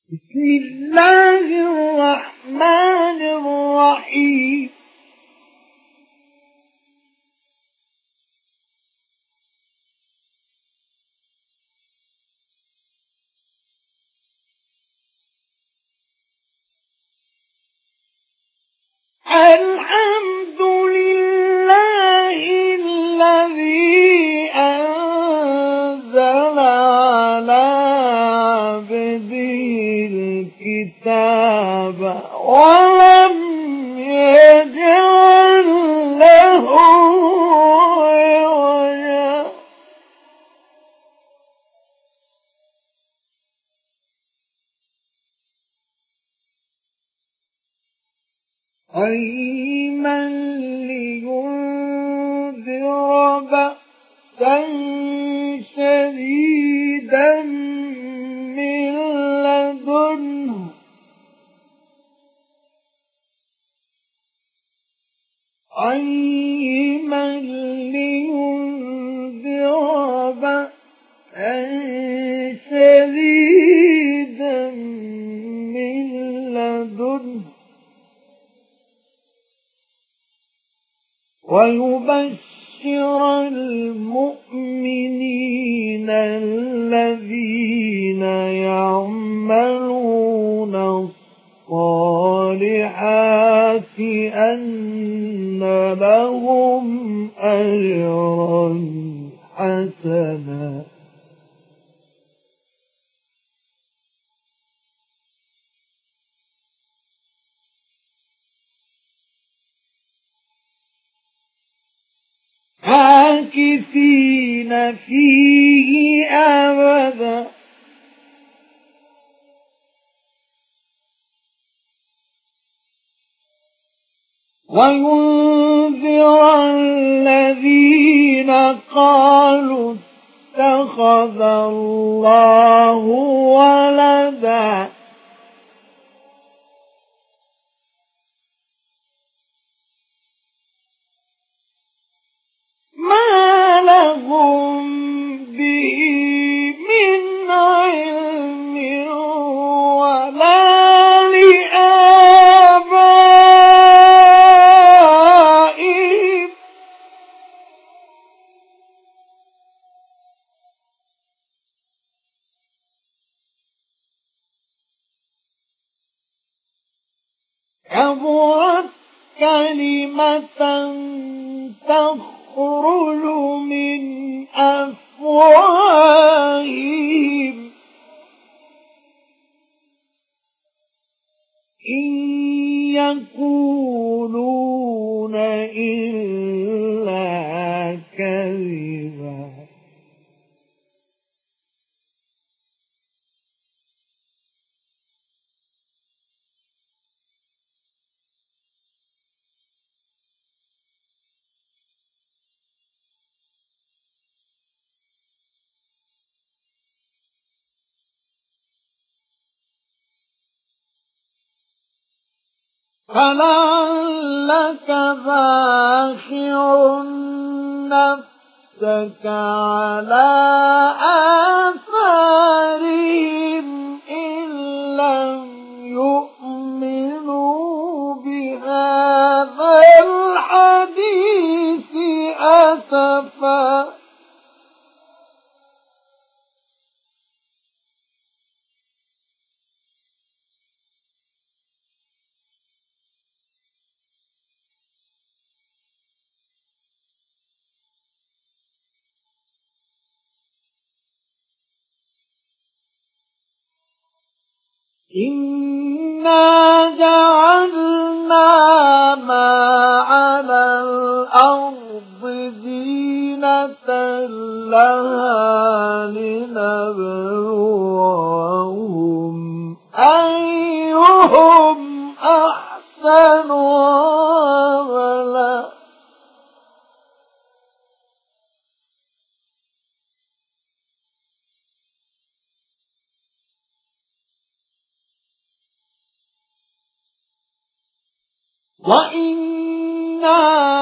بسم الله الرحمن الرحيم. الحمد لله الذي أنزل على عبده الكتاب ولم يجعل له عوجا. قيما لينذر بأسا شديدا من لدنه ويبشر المؤمنين الذين يعملون الصالحات أن لهم أجرا حسنا. عاكفين فيه أبدا وينذر الذين قالوا اتخذ الله ولدا ما لهم به من علم ولا لآبائهم كبرت كلمة تخرج من أفواههم إن يقولون إلا كذبا. فلعلك باخع نفسك على آثارهم إن لم يؤمنوا بهذا الحديث أسفا. إنا جعلنا ما على الأرض زينة لها لنبلوهم أيهم أحسن عملا. وإنا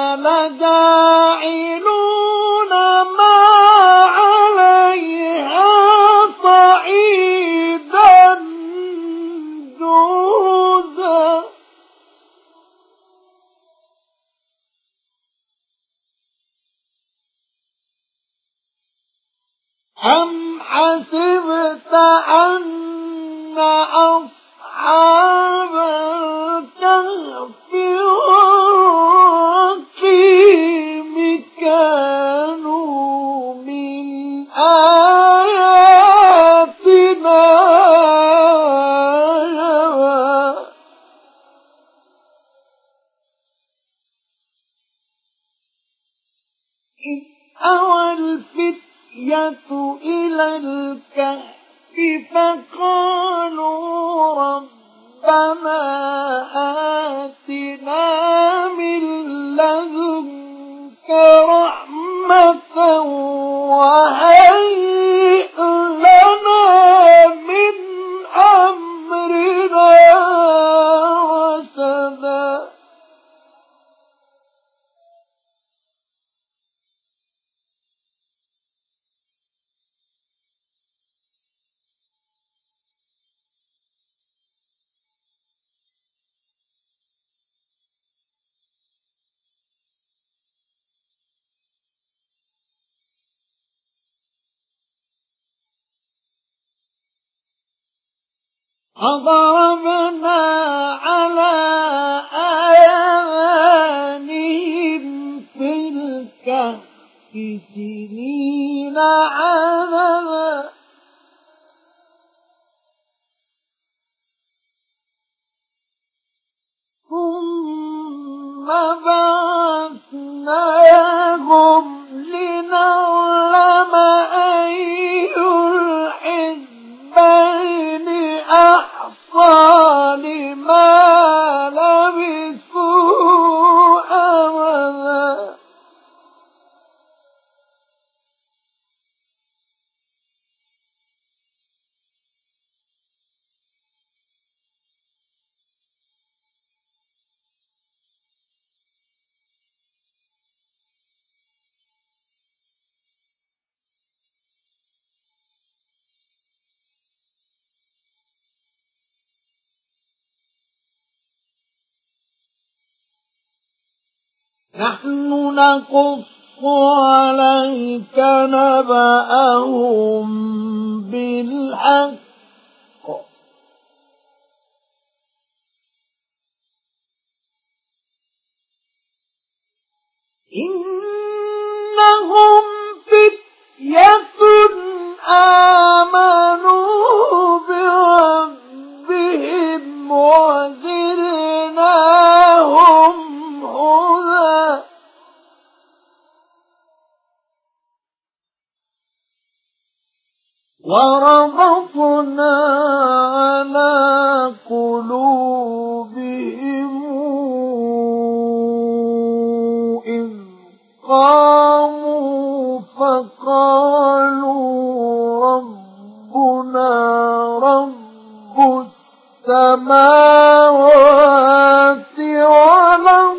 لجاعلون ما عليها صعيدا أم حسبت أن أصحاب الكهف والرقيم كانوا من آياتنا عجبا إذ أوى الفتية إلى الكهف فقالوا ربنا آتنا من لدنك رحمة وهيئ لنا من أمرنا رشدا فضربنا على آذانهم في الكهف سنين عددا ثم بعثناهم لنعلم أي الحزبين أحصى لما لبثوا أمدا نحن نقص عليك نبأهم بالحق إنهم فتية آمنوا بربهم وزدناهم هدى وربطنا على قلوبهم إذ قاموا فقالوا ربنا رب السماوات والأرض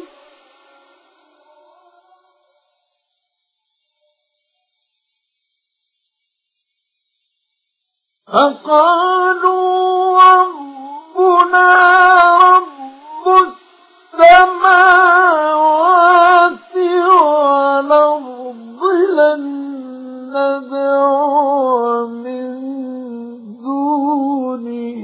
فقالوا ربنا رب السماوات والأرض لن ندعو من دونه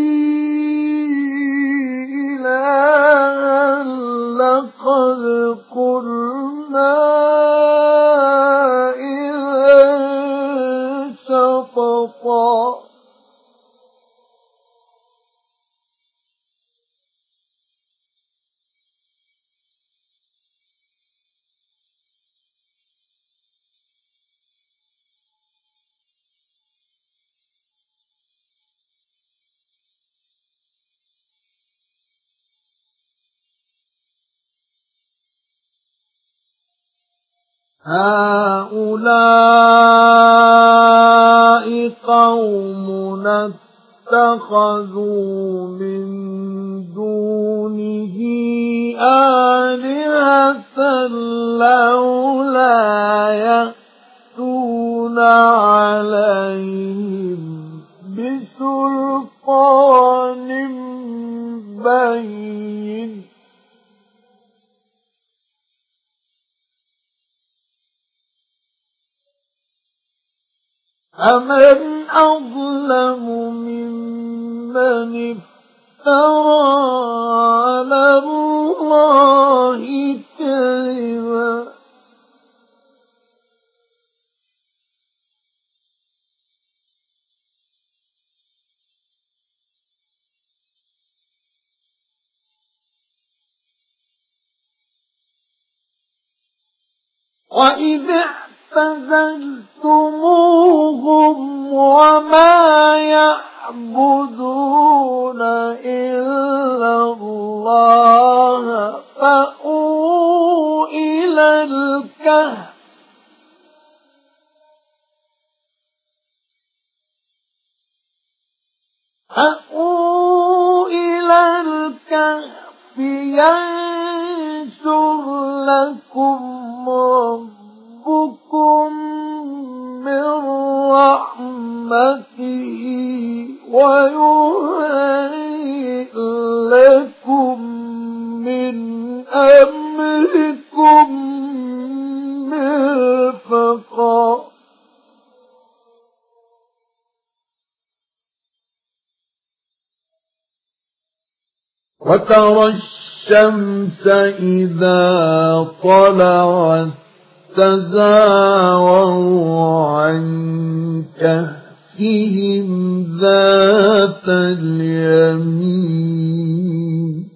إلها لقد قلنا إذا شططا هؤلاء قومنا اتخذوا من دونه آلهة لولا يأتون عليهم بسلطان بين فمن أظلم ممن افترى على الله كذبا وإذ اعتزلتموهم وما يعبدون إلا الله فأووا إلى الكهف ينشر لكم ربكم من رحمته ويهيئ لكم من أمركم مرفقا وترى الشمس إذا طلعت تزاور عن كهفهم ذات اليمين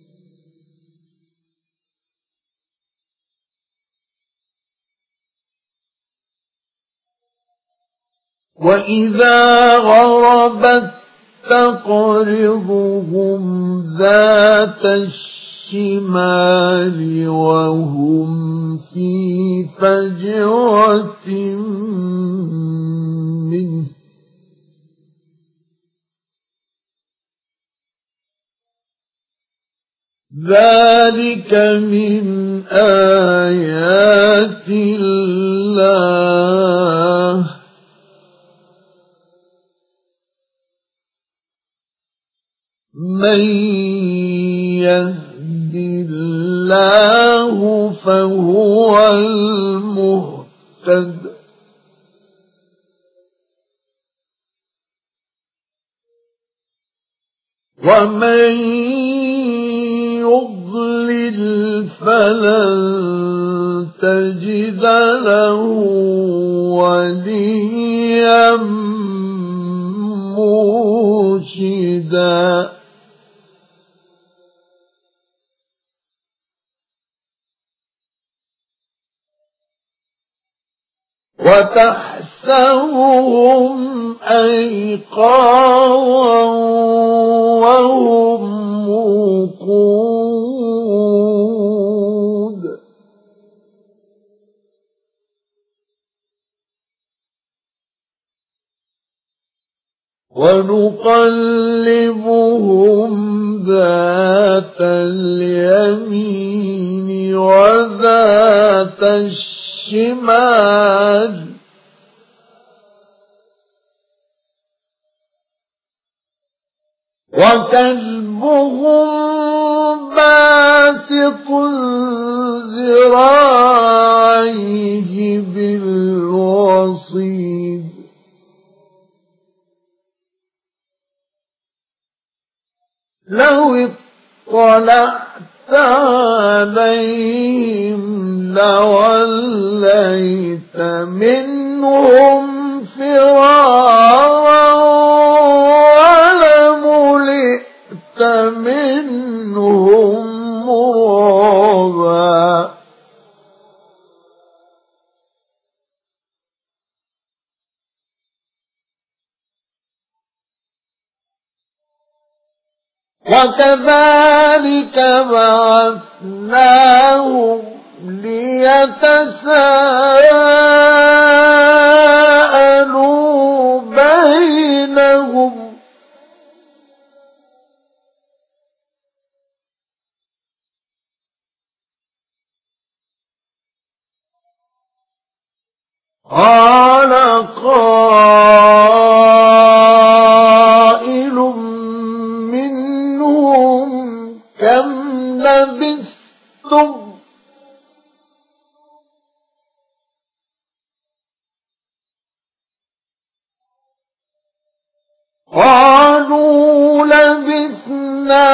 وإذا غربت تقرضهم ذات الشمال وهم في فجوة منه ذلك من آيات الله من يهد الله فهو المهتد ومن يضلل فلن تجد له وليا مرشدا وتحسبهم أيقاظا وهم رقود ونقلبهم ذات اليمين وذات الشمال وكلبهم باسط ذراعيه بالوصيد لو اطلعت عليهم لوليت منهم فرارا ولملئت منهم رعبا وكذلك بعثناهم ليتساءلوا بينهم قال قائل منهم كم لبثتم؟ قالوا لبثنا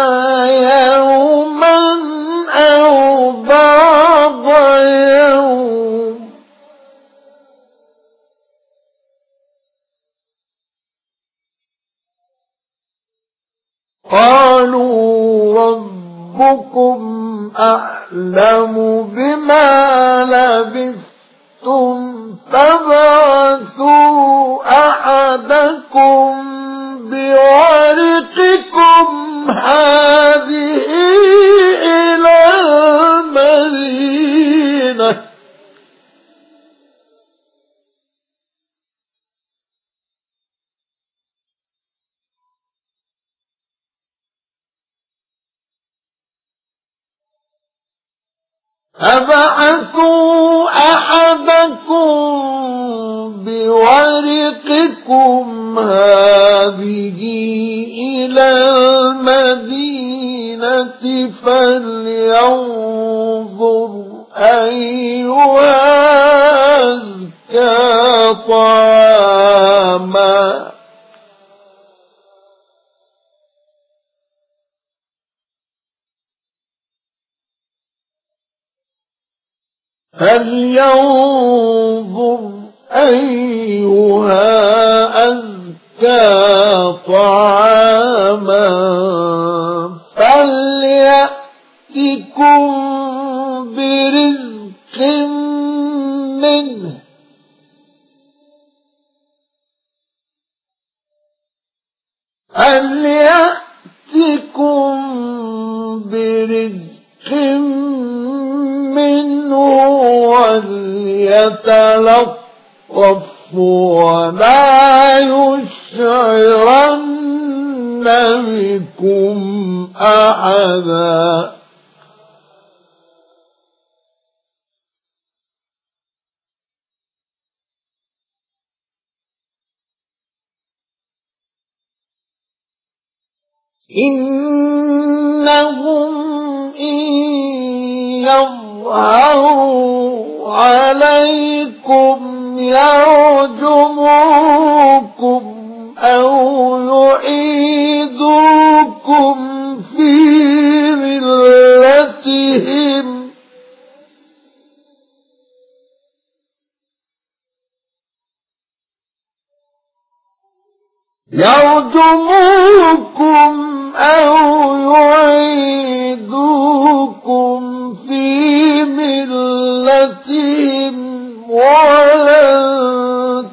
يوما أو بعض يوم قالوا ربكم أعلم بما لبثتم فابعثوا أحدكم بورقكم هذه إلى المدينة فابعثوا أحدكم بورقكم هذه إلى المدينة فلينظر أيها أزكى طعاما فليأتكم برزق منه وليتلطف ولا يشعرن بكم أحدا إنهم إن يظهروا عليكم يرجموكم أو يعيدوكم في ملتهم ولن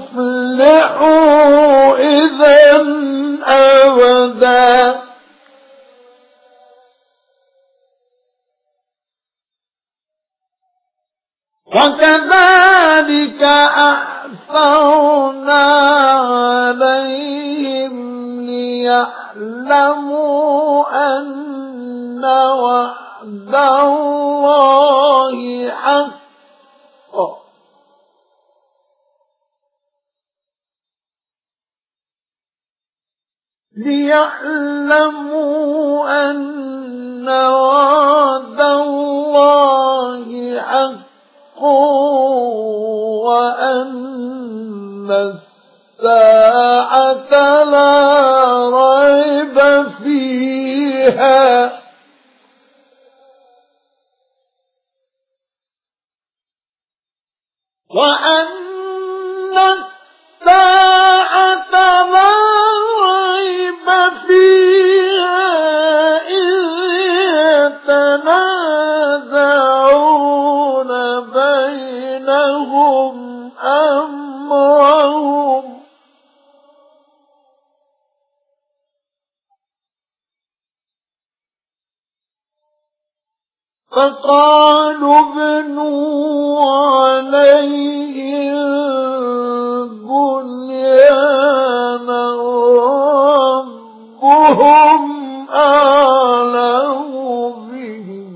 تفلحوا إذا أبدا وكذلك أعثرنا عليهم ليعلموا أن وعد الله حق وأن الساعة لا ريب فيها إذ يتنازعون بينهم أمرهم فقالوا ابنوا عليهم بنيانا ربهم أعلم بهم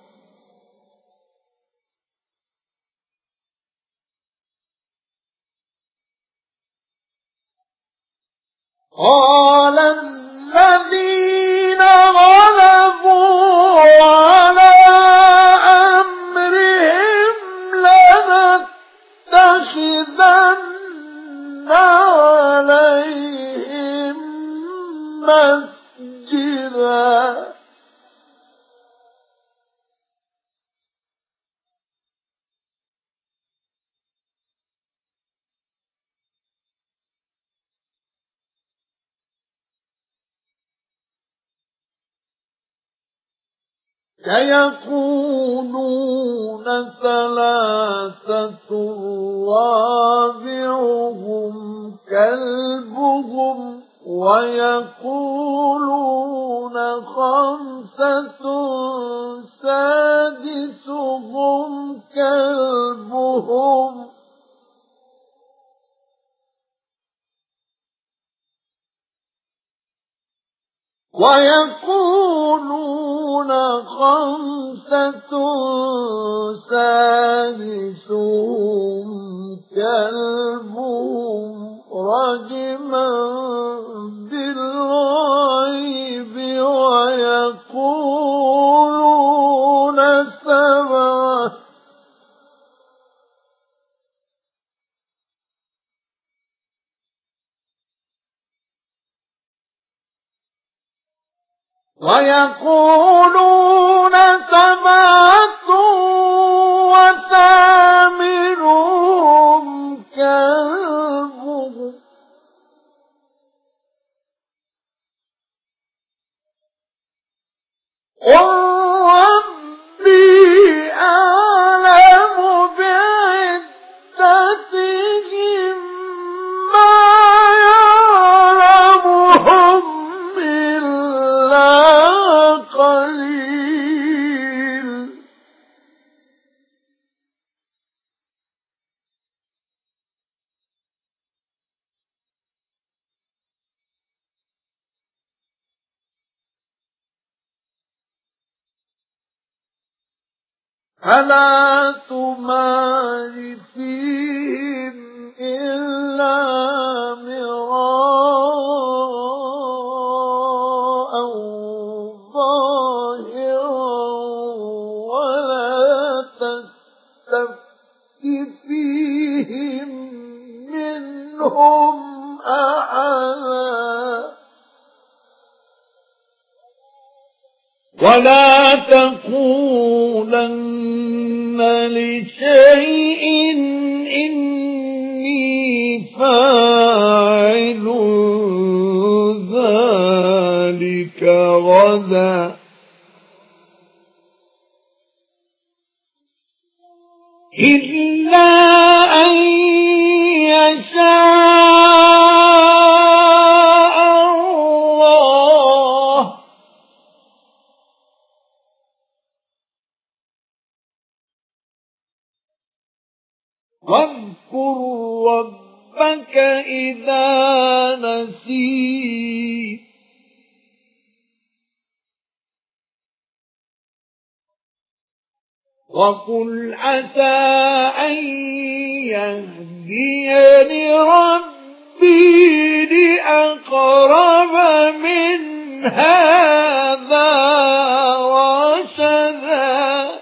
قال الذين غلبوا على أمرهم لنتخذن عليهم مسجدا سيقولون ثلاثة رابعهم كلبهم ويقولون خمسة سادسهم كلبهم ويقولون خمسة سادسهم كلبهم رجما بالغيب ويقولون سبعة وثامنهم كلبهم قل ربي أعلم بعدتهم ما يعلمهم إلا قليل فلا تمار فيهم إلا مراء ظاهرا ولا تستفت فيهم منهم أحدا ولا تقولن لشيء إني فاعل ذلك غدا إلا أن يشاء الله واذكر ربك إذا نسيت وقل عسى أن يهديني ربي لأقرب من هذا رشدا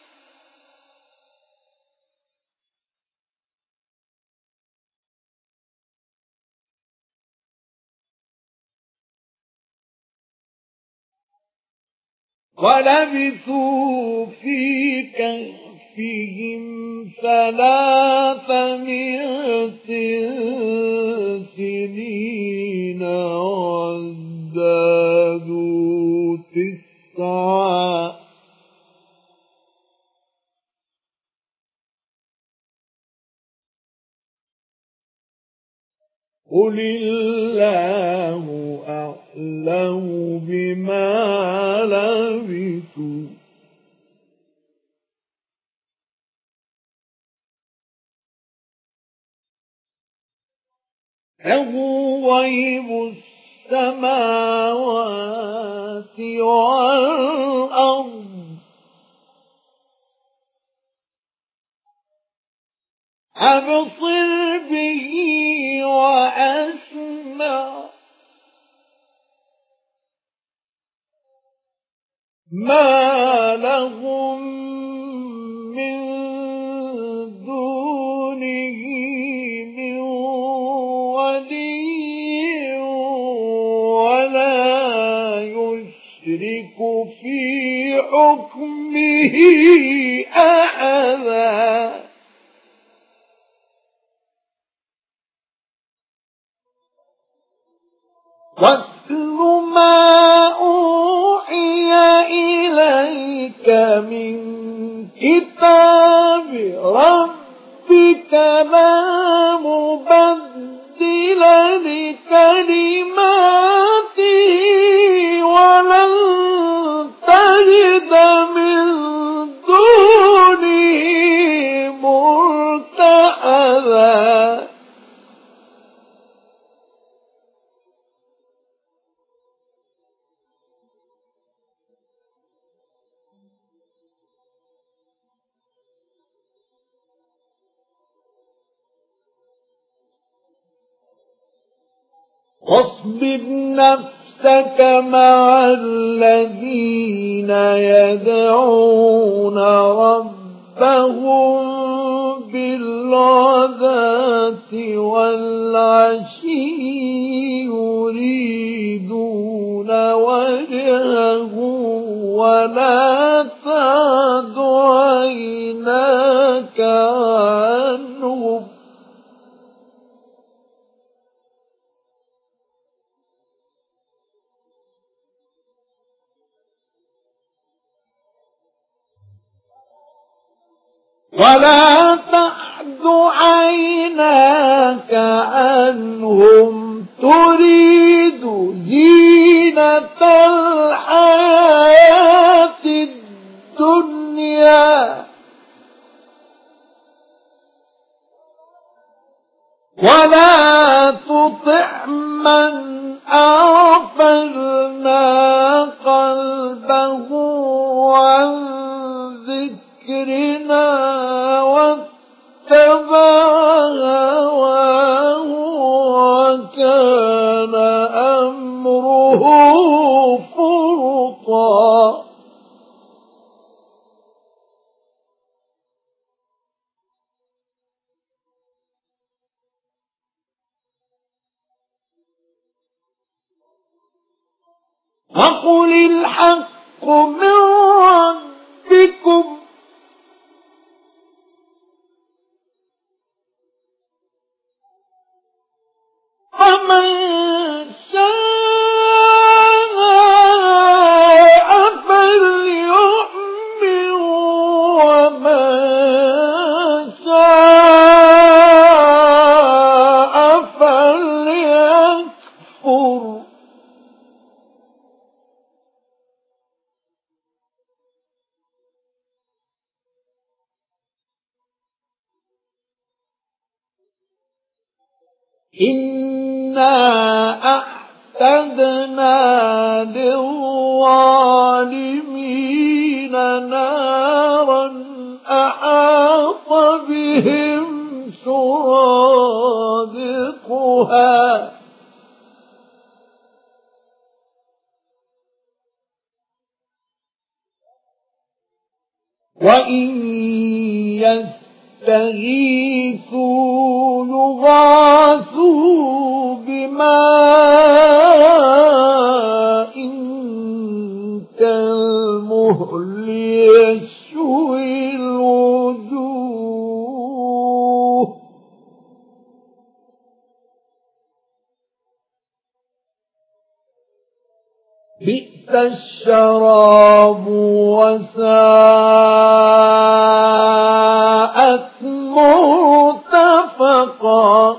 ولبثوا في كهفهم 300 سنين وازدادوا 9 قل الله أعلم بما لبثوا له غيب السماوات والأرض أبصر به وأسمع ما لهم من دونه من ولي ولا نشرك في حكمه أحدا واتل ما أوحي إليك من كتاب ربك لا مبدل لكلماته ولن تجد من دونه ملتحدا واصبر نفسك مع الذين يدعون ربهم بالغداة والعشي يريدون وجهه ولا تعد عيناك عنهم ولا تعد عيناك عنهم تريد زينة الحياة الدنيا ولا تطع من أغفلنا قلبه عن ذكرنا واتبع هواه وكان أمره فرطا وقل الحق من ربكم فمن شاء فليؤمن ومن شاء فليكفر إنا أعتدنا للظالمين نارا أحاط بهم سرادقها وإن يستغيثوا يغاثوا بماء كالمهل يشوي الوجوه بئس الشراب وساءت مرتفقا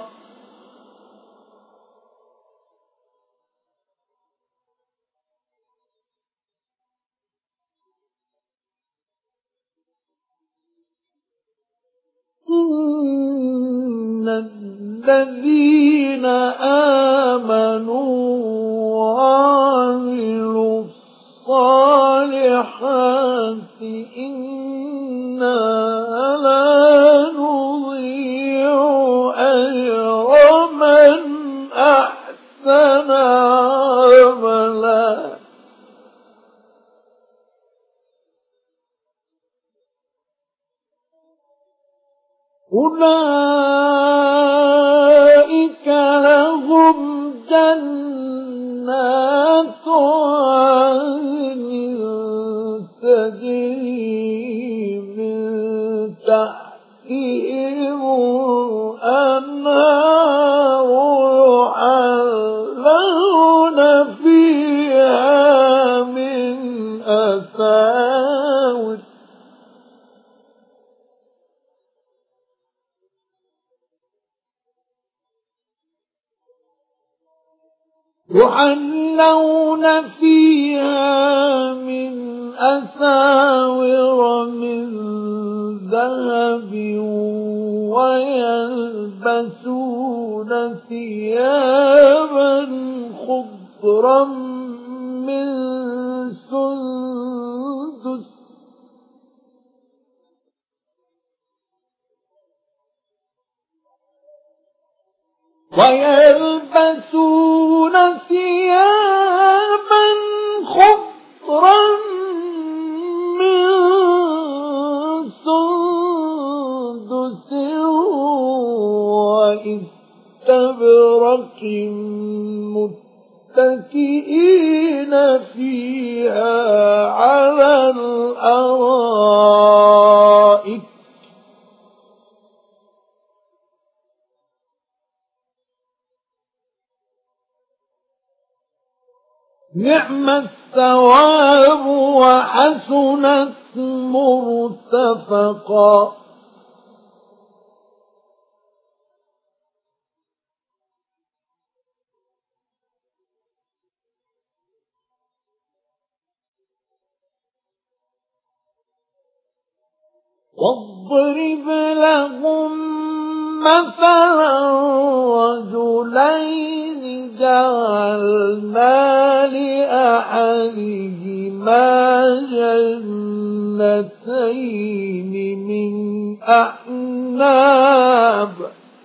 إن الذين آمنوا وعملوا الصالحات إنا لا نضيع أجر من أحسن عملا أولئك لهم جنات عدن يحلون فيها من أساور من ذهب ويلبسون ثيابا خضرا من سندس وإستبرق متكئين فيها على الأرائك نعم الثواب وحسنت مرتفقا. واضرب لهم مثلا رجلين جعلنا لأحدهما جنتين من أعناب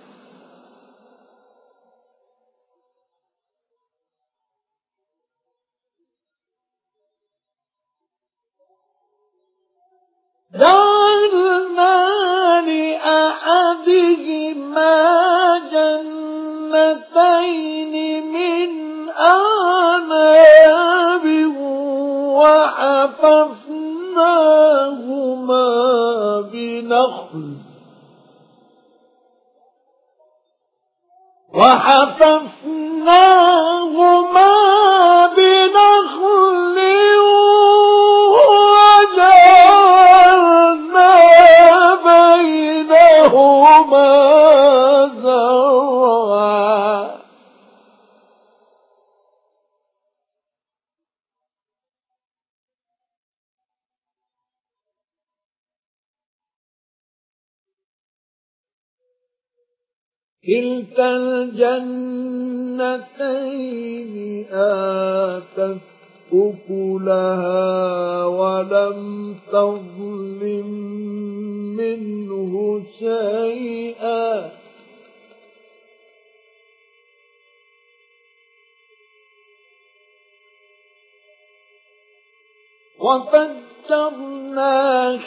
وحففناهما بنخل وجعلنا بينهما زرعا. كلتا الجنتين آتت أكلها ولم تظلم منه شيئا وفجرنا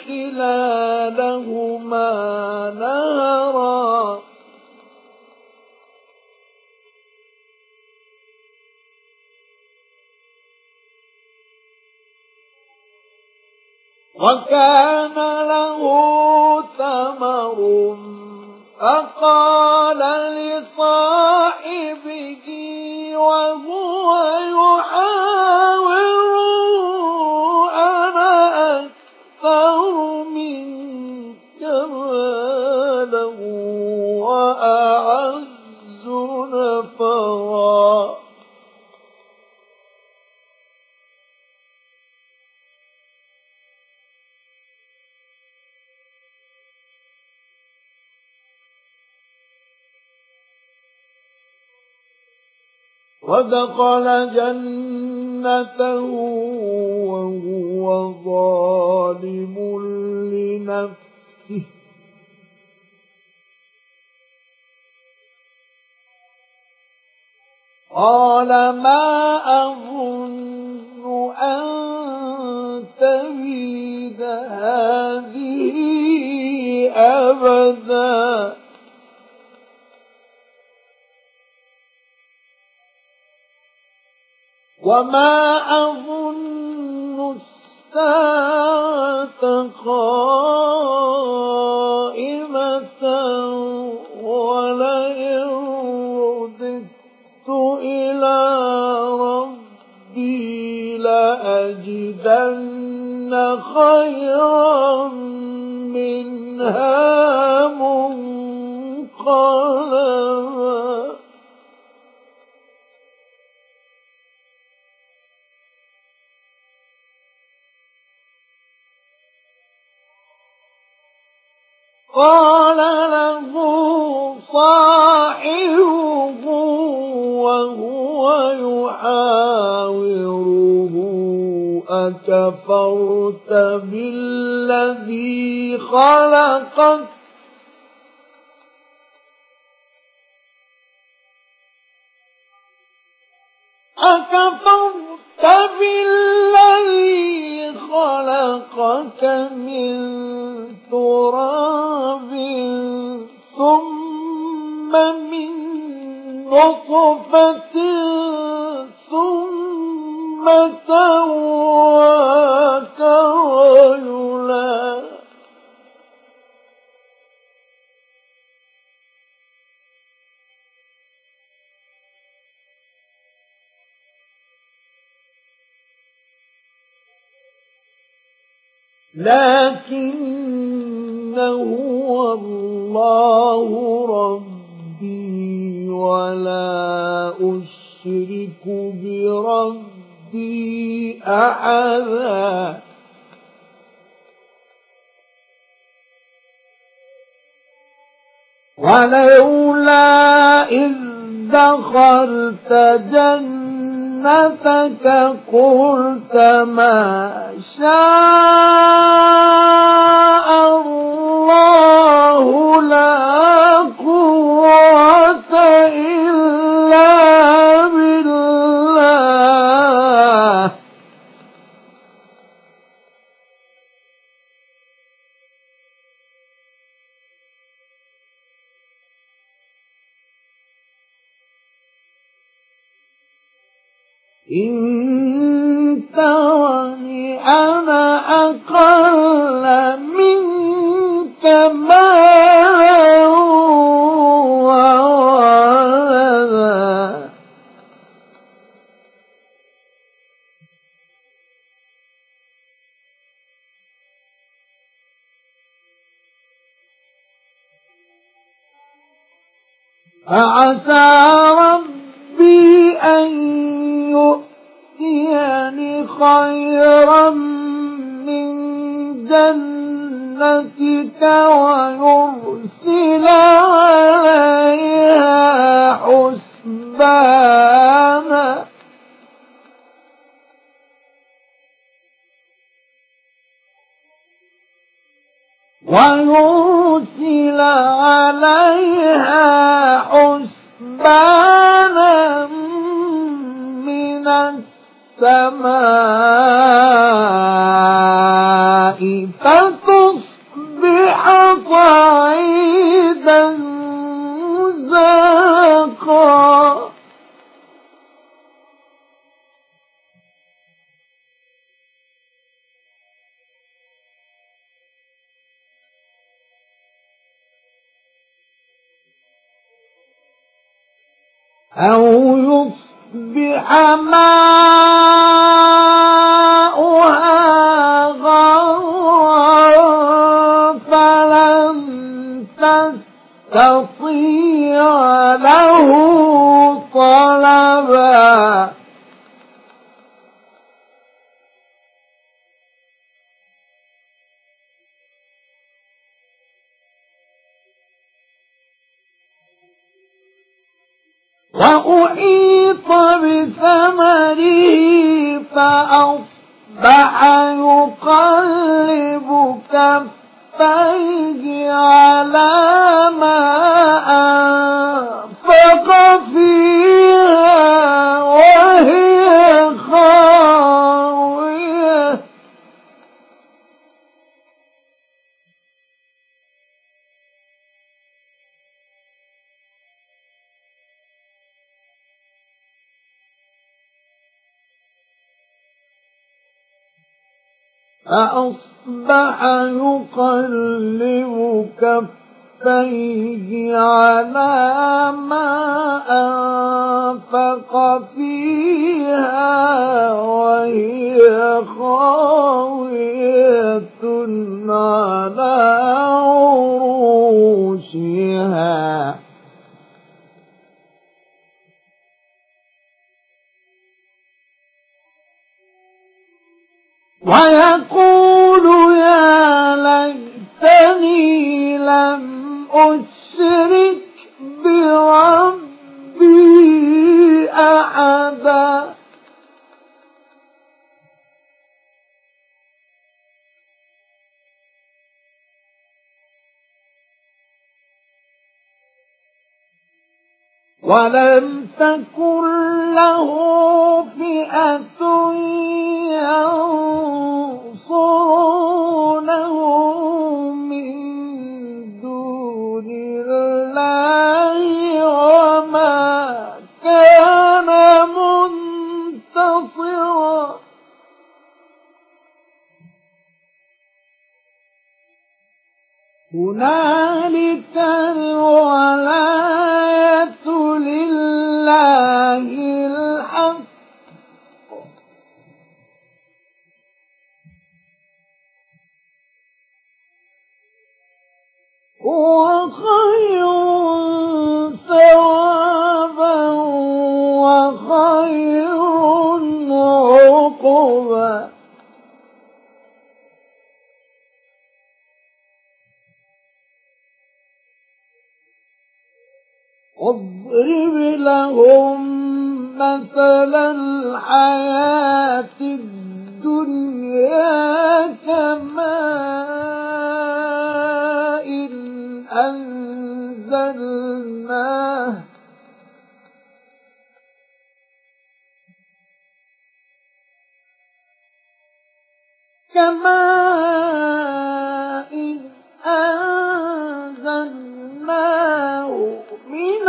خلالهما نهرا وكان له ثمر فقال لصاحبه وهو يحاوره أنا أكثر منك مالا وأعز نفرا. ودخل جنته وهو ظالم لنفسه قال ما أظن أن تبيد هذه أبدا وما أظن الساعة قائمة ولئن رددت إلى ربي لأجدن خيرا منها منقلبا. قال له صاحبه وهو يحاوره أكفرت بالذي خلقك خلقك من تراب ثم من نطفة ثم سواك رجلا لكن هو الله ربي ولا أشرك بربي أحدا ولولا إذ دخلت جنتك قلت ما شاء الله لا قوة إلا بالله إن ترني أنا أقل منك مالا وولدا فعسى ربي أن يؤتيني خيرا من جنتك ويرسل عليها حسبانا من السماء فتصبح صعيدا زلقا أو يصبح ماؤها غورا فلن تستطيع له طلبا وأحيط بثمره فأصبح يقلب كفيه على ما أنفق فيها وهي خاوية فأصبح يقلب كفيه على ما أنفق فيها وهي خاوية على عروشها ويقول يا ليتني لم أحدا ولم تكن له فئة ينصرونه من دون الله وما كان منتصرا هنالك الولاية لله الحق هو خير ثوابا وخير عقبا واضرب لهم مثل الحياة الدنيا كماء أنزلناه من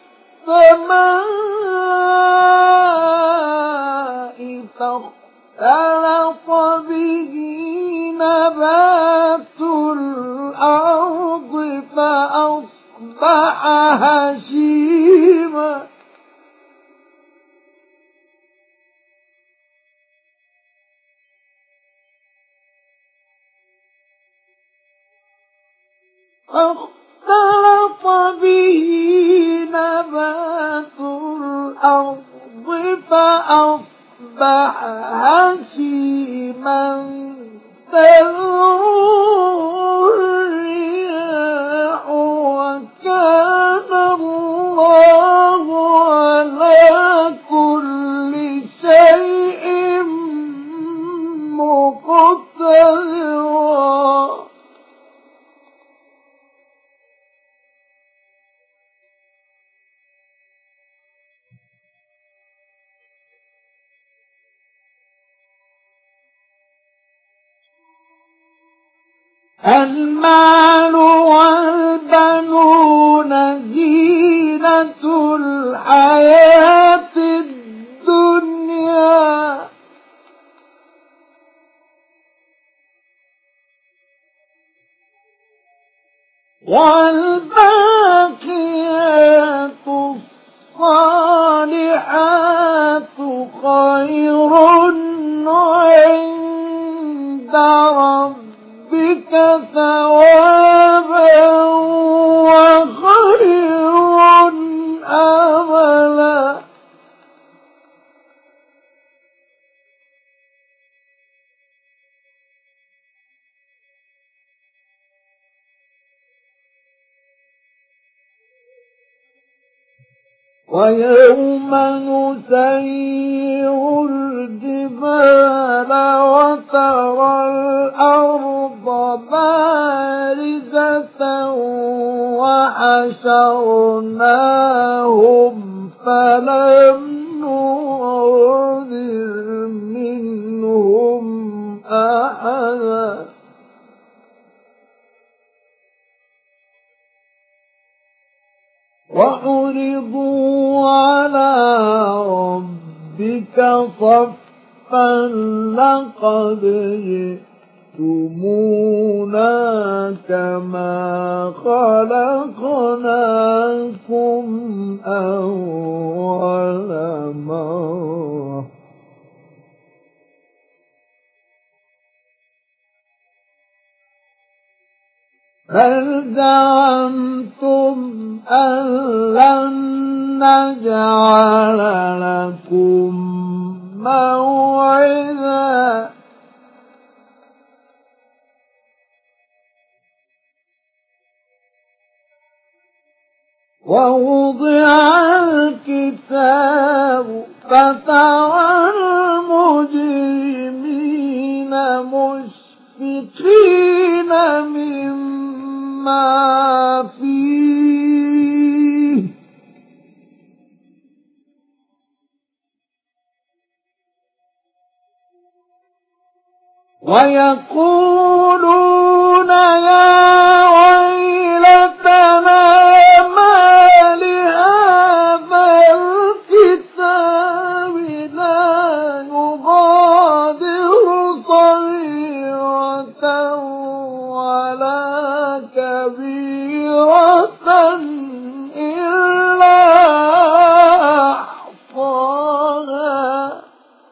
السماء فاختلط به نبات الأرض فأصبح هشيما فاختلط به نبات الأرض فأصبح هشيما تذروه الرياح وكان الله على كل شيء مقتدرا المال والبنون زينة الحياة الدنيا والباقيات الصالحات خير عند ربك ثوابا وخير أملا ويوم نسير الجبال وترى الأرض بارزة وحشرناهم فلم نغادر منهم أحدا وعرضوا على ربك صفا لقد جئتمونا كما خلقناكم أول مرة بل زعمتم أن لن نجعل لكم موعدا ووضع الكتاب فترى المجرمين مشفقين مما فيه ويقولون يا ويلتنا ما لهذا الكتاب لا يغادر صغيرة ولا كبيرة إلا أحصاها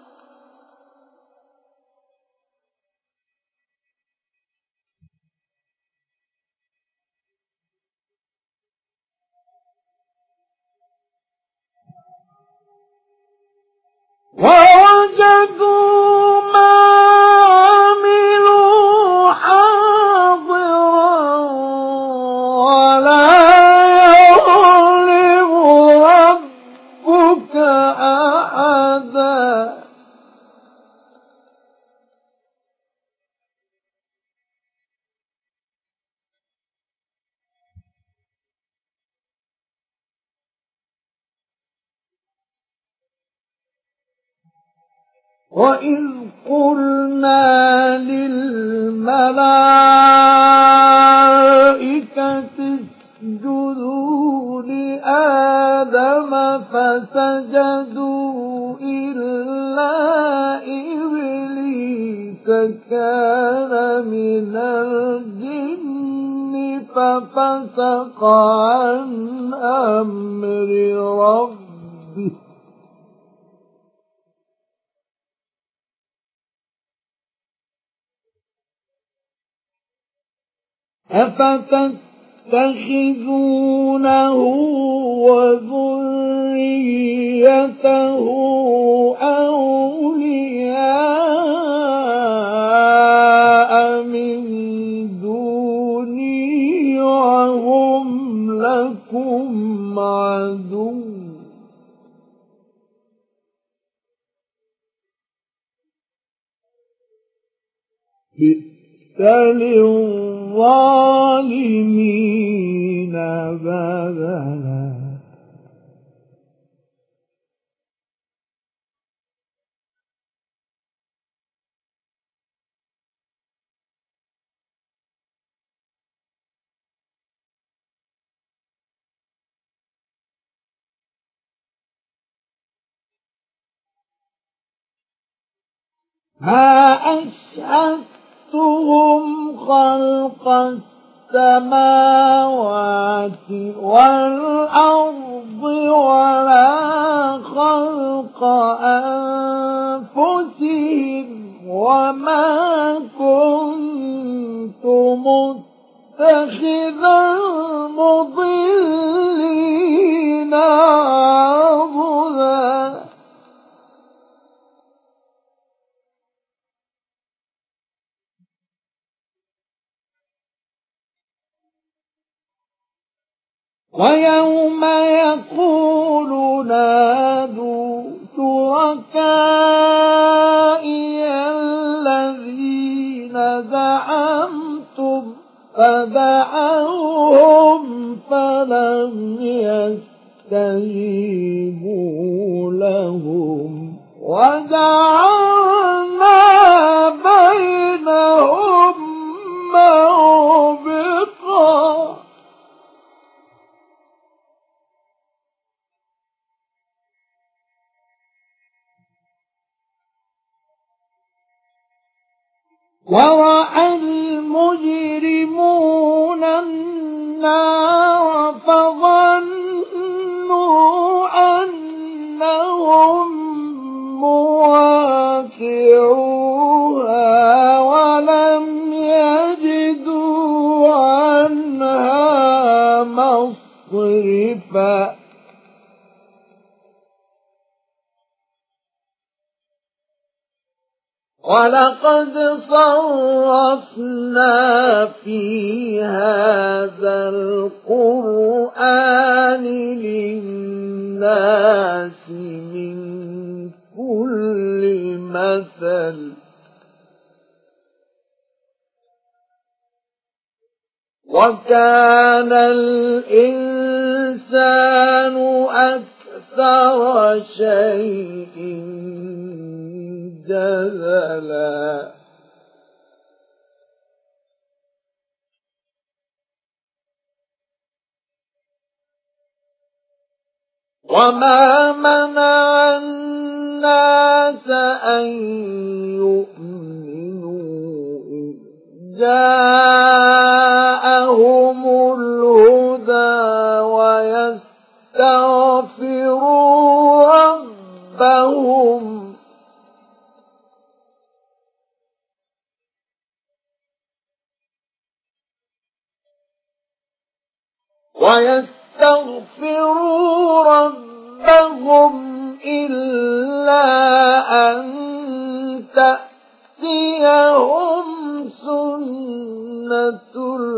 ووجدوا ما عملوا حاضرا ولا يظلم ربك أحدا وإذ قلنا للملائكة اسجدوا لآدم فسجدوا إلا إبليس كان من الجن ففسق عن أمر ربه أفتتخذونه وذريته أولياء من دوني وهم لكم عدو للظالمين بدلا ما أشهدتهم خلق السماوات والأرض ولا خلق أنفسهم وما كنت متخذ المضلين عضدا ويوم يقول نادوا شركائي الذين زعمتم فدعوهم فلم يستجيبوا لهم وجعلنا بينهم موبقا ورأى المجرمون النار فظنوا أنهم مواقعوها ولم يجدوا عنها مصرفا وَلَقَدْ صَرَّفْنَا فِي هَذَا الْقُرْآنِ لِلنَّاسِ مِنْ كُلِّ مَثَلٍ وَكَانَ الْإِنسَانُ أَكْثَرَ شَيْءٍ جَدَلًا وَمَا مَنَعَ النَّاسَ أَن يُؤْمِنُوا إِذْ جَاءَهُمُ الْهُدَى ويستغفروا ربهم إلا أن تأتيهم سنة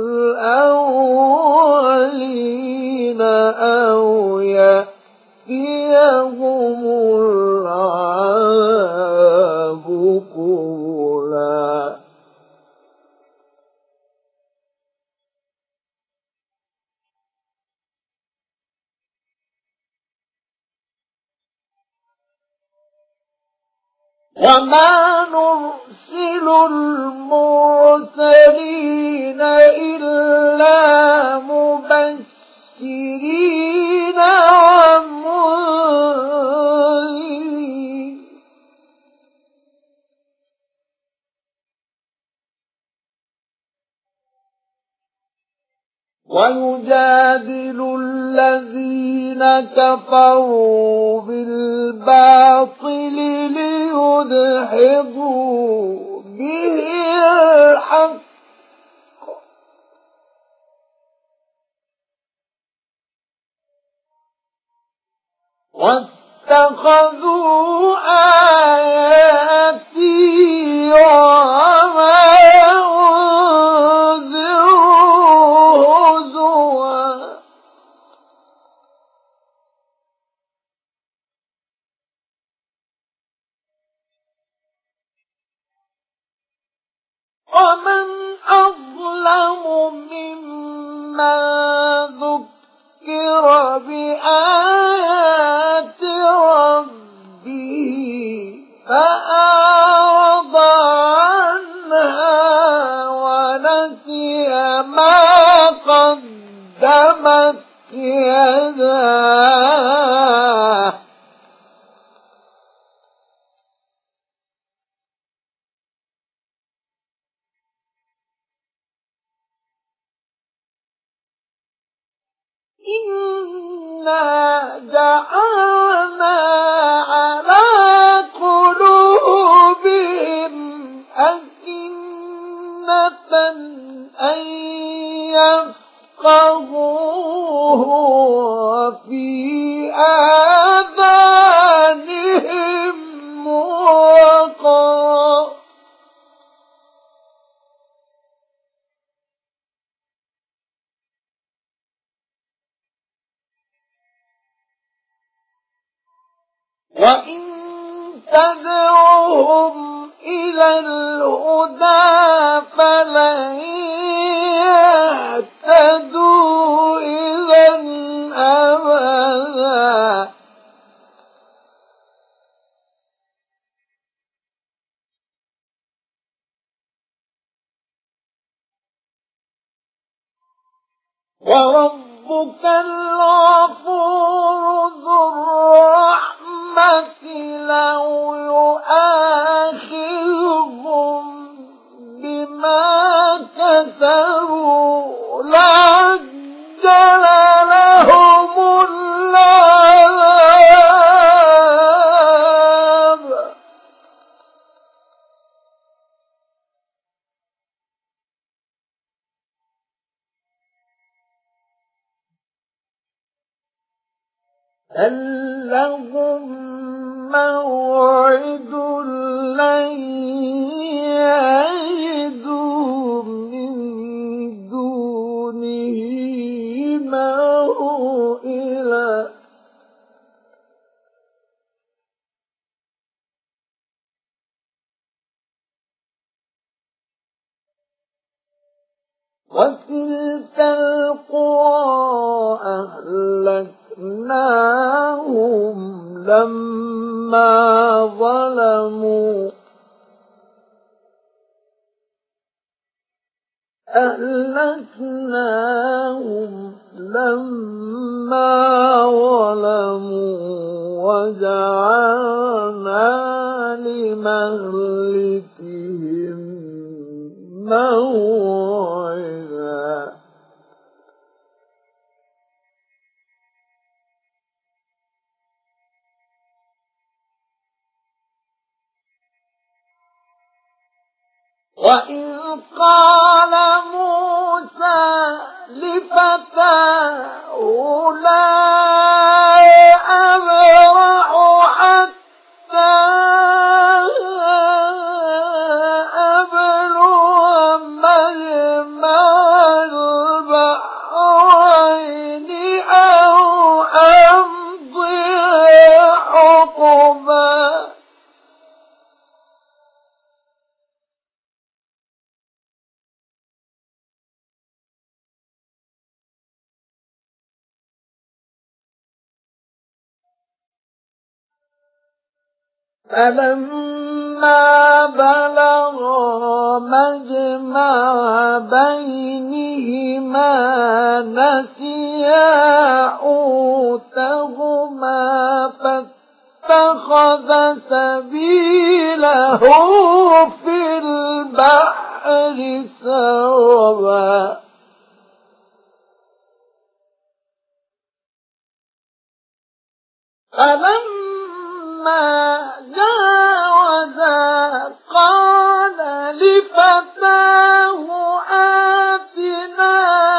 الأولين أو يأتيهم العذاب قبلا وما نرسل المرسلين إلا مبشرين ومنذرين ويجادل الذين كفروا بالباطل ليدحضوا به الحق واتخذوا آياتي وما ومن أظلم ممن ذكر بآيات ربه فأعرض عنها ونسي ما قدمت يداه إنا جعلنا على قلوبهم أكنة أن يفقهوه وفي آذانهم وقرا وإن تدعوهم إلى الهدى فلن يهتدوا إذا أبدا وربك الغفور ذو الرحمة لو يؤاخذهم بما كسبوا لعجل لهم العذاب هل لهم موعد لن وتلك القرى أهلكناهم لما ظلموا وجعلنا لمهلكهم موعدا وإذ قال موسى لفتاه لا أبرح حتى أبلغ مجمع البحرين أو أمضي حقبا فلما بلغا مجمع بينهما نسيا حوتهما فاتخذ سبيله في البحر سربا فلما جاوزا قال لفتاه آتنا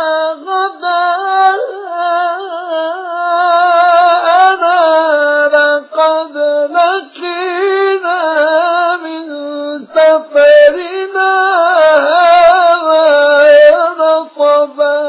غداءنا لقد لقينا من سفرنا هذا نصبا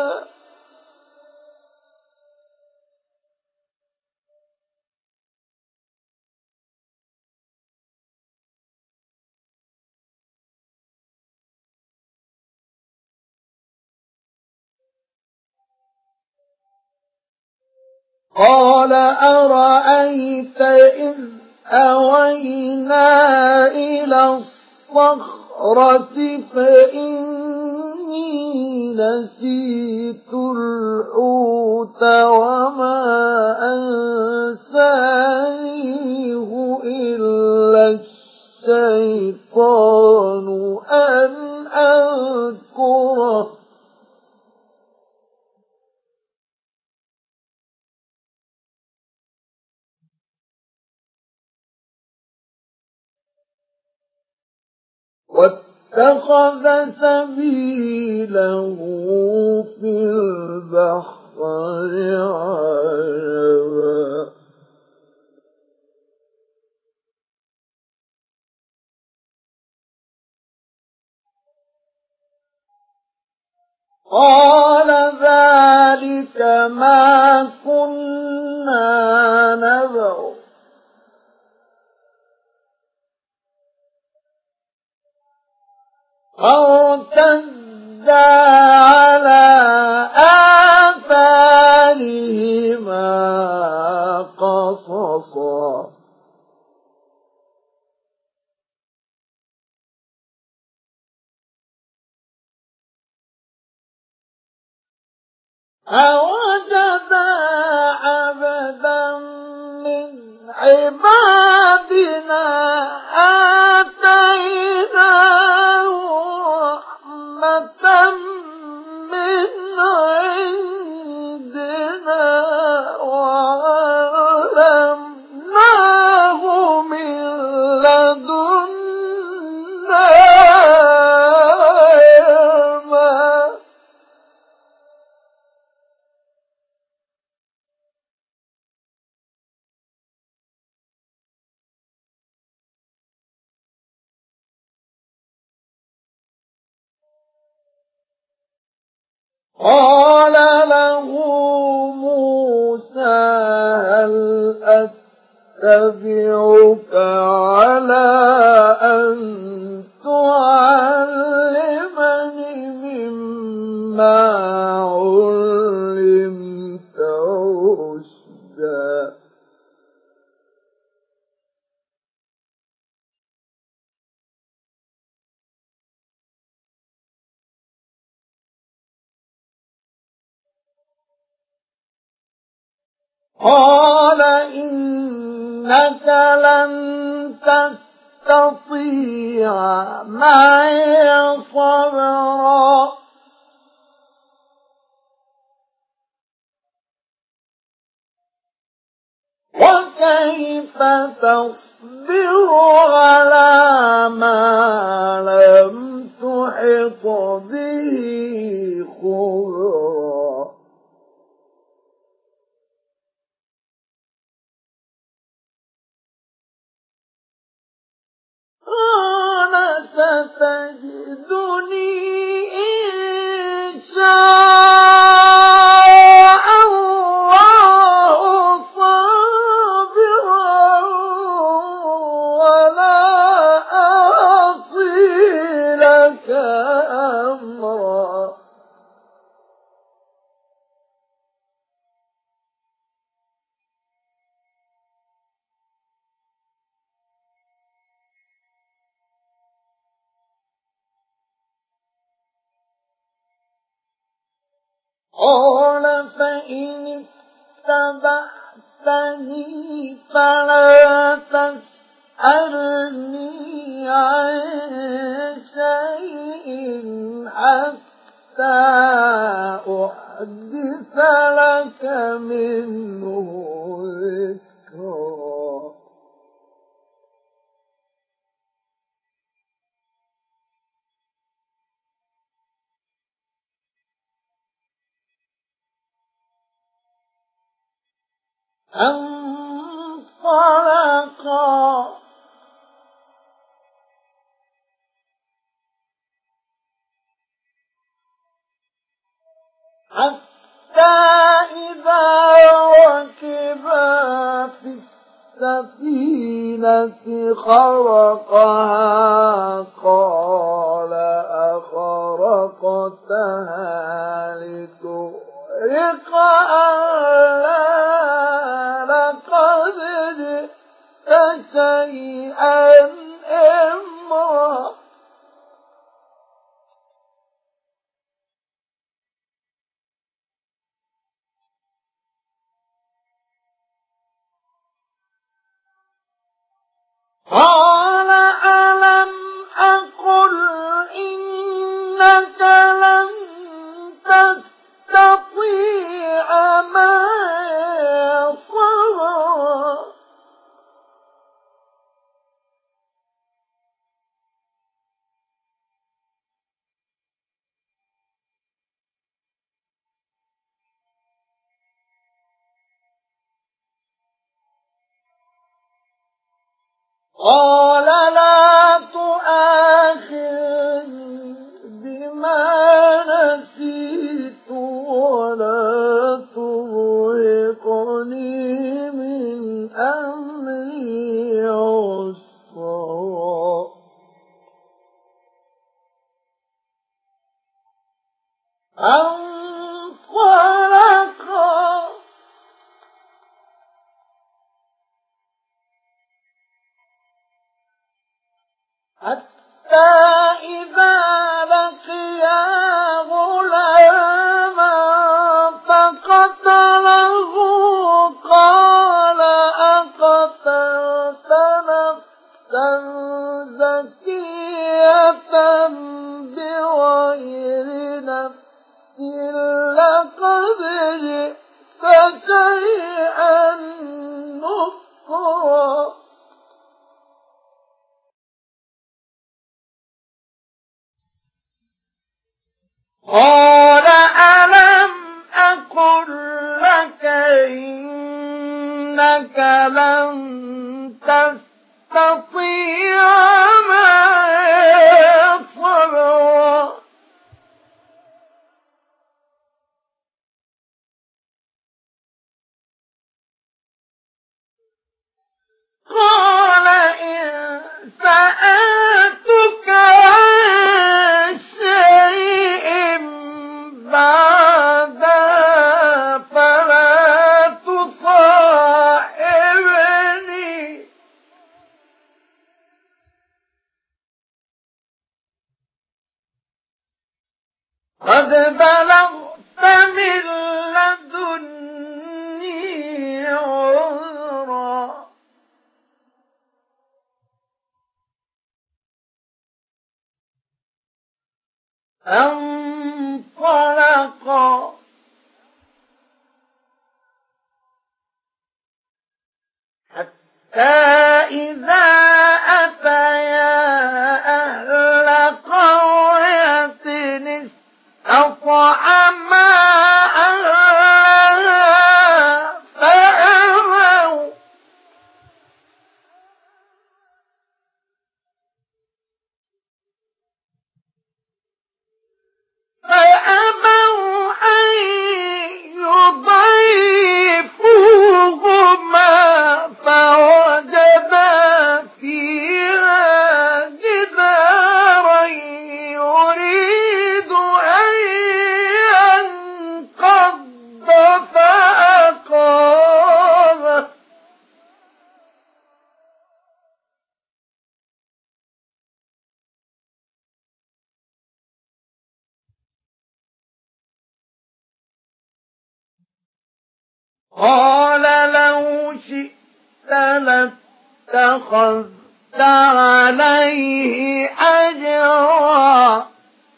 قال أرأيت إذ أوينا إلى الصخرة فإني نسيت الحوت وما أنسانيه إلا الشيطان أن أذكره واتخذ سبيله في البحر عجبا قال ذلك ما كنا نبغ فارتدا على آثارهما قصصا فوجدا عبدا من عبادنا آتيناه رحمة من عندنا وعلمناه من لدنا علما قال له موسى هل أتبعك على أن تعلمني مما قال إنك لن تستطيع معي صبرا وكيف تصبر على ما لم تحط به خبرا قال ستجدني إن شاء الله صابرا ولا أعصي لك أمرا قال فإن اتبعتني فلا تسألني عن شيء حتى أحدث لك منه ذكرا انطلقا حتى إذا ركبا في السفينة خرقها قال أخرقتها لتغرق أهلها لقد جئت شيئا إمرا قال ألم أقل إنك لن تستطيع معي صبرا قال لا تؤاخذني بما نسيت ولا ترهقني من أمري عسرا انطلقا حتى إذا لقيا غلاما فقتله قال أقتلت نفسا زكية بغير نفس لقد جئت شيئا نكرا قال ألم أقل لك إنك لن تستطيع معي صبرا قال إن سألتك عن شيء بعدها فلا تصاحبني قد بلغت من لدني فانطلقا حتى إذا أتيا أهل قرية استطعما أهلها فأبوا أن يضيفوهما فوجدا فيها جدارا يريد أن ينقض فأقامه قال لو شئت لاتخذت عليه أجرا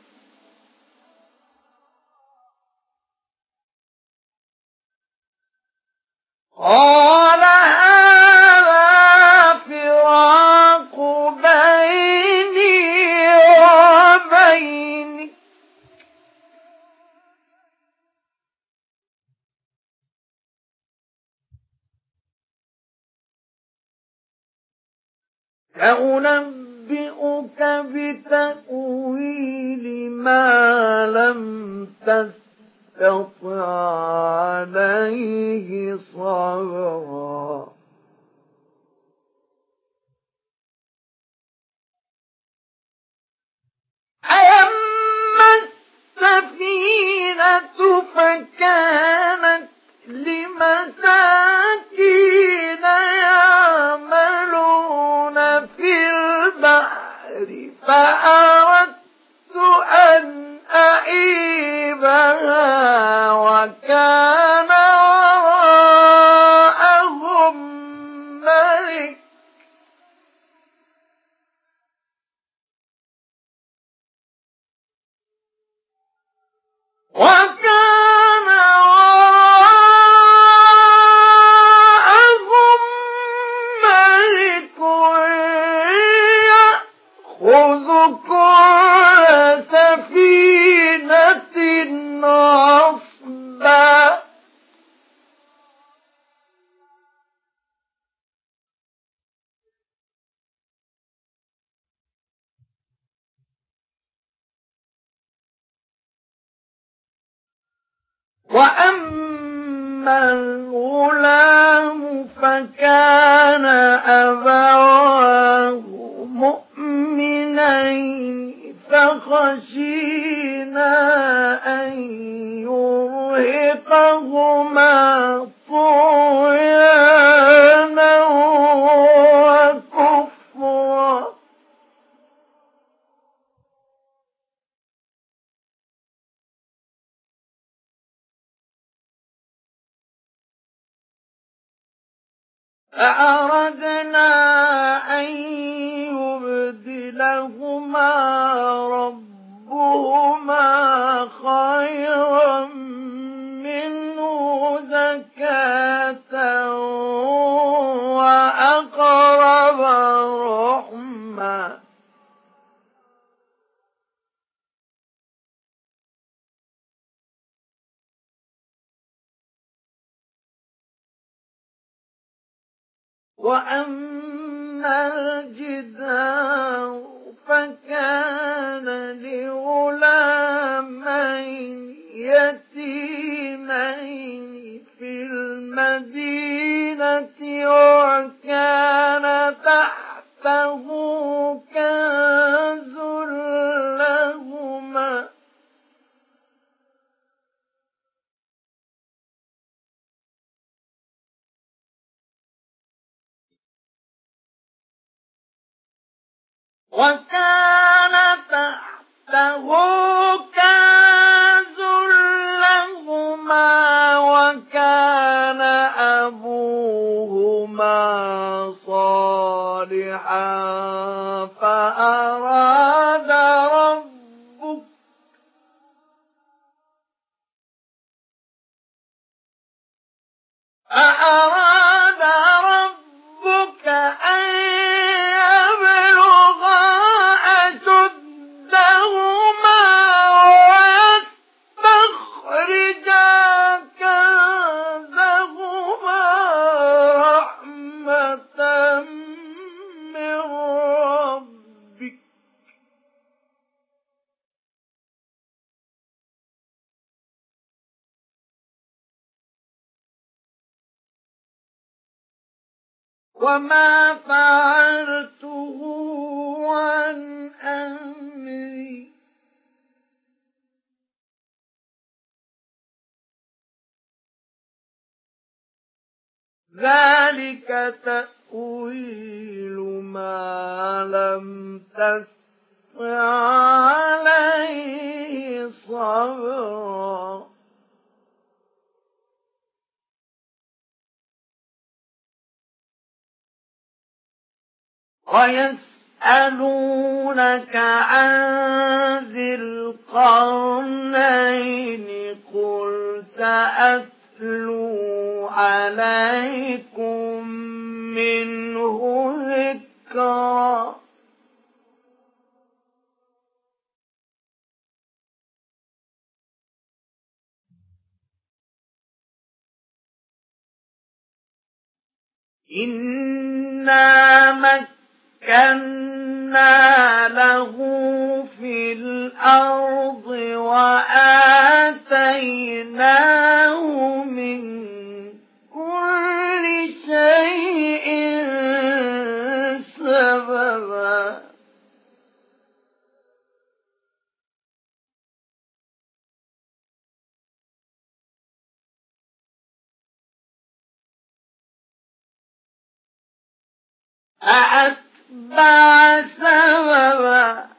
قال هذا فراق بيني وبينك سأنبئك بتأويل ما لم تستطع عليه صبرا أما السفينة فكانت لمساكين يعملون في البحر فأردت أن أعيبها وكان وراءهم ملك يأخذ كل سفينة غصبا وأما الغلام فكان أبواه مؤمنين فخشينا أن يرهقهما طغيانا وكفرا فأردنا أن يبدلهما ربهما خيرا منه زكاة وأقرب رحما وأما الجدار فكان لغلامين يتيمين في المدينة وكان تحته كنز لهما وكان أبوهما صالحا فأراد ربك وما فعلته عن أمري ذلك تأويل ما لم تستطع عليه صبرا ويسألونك عن ذي القرنين قل سأتلو عليكم منه ذكرا إنا مكنا له في الأرض وآتيناه من كل شيء سببا فأتبع سببا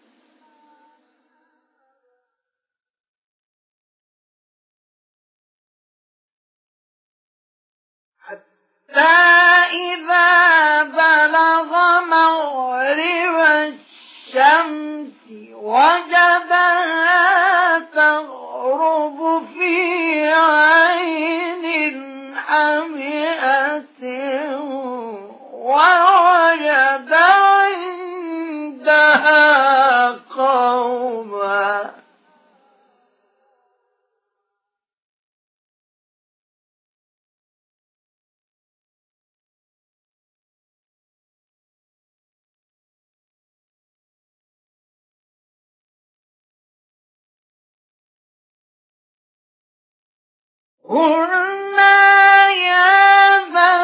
حتى إذا بلغ مغرب الشمس وجدها تغرب في عين حمئة ووجد عندها قوما قلنا يا ذا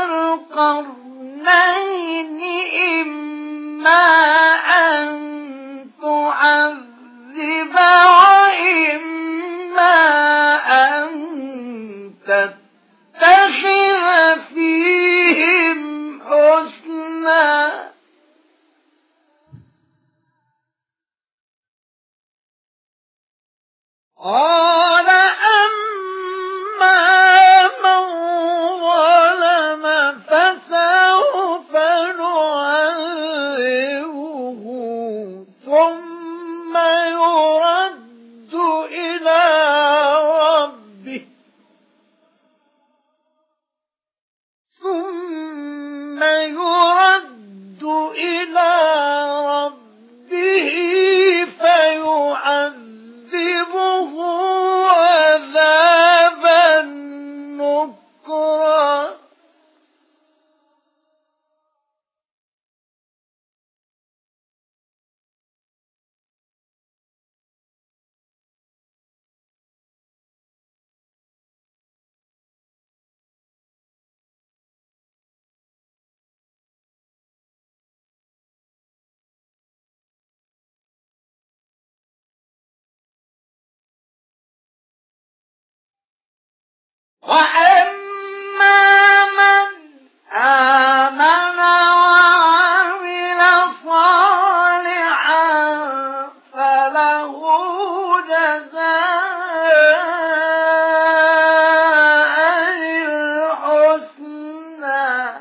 القرنين إما أن تعذب وإما أن تتخذ فيهم حسنا قال أما من ظلم فسوف نعذبه ثم يرد إلى ربه فيعذبه عذابا نكرا وأما من آمن وعمل صالحا فله جزاء الحسنى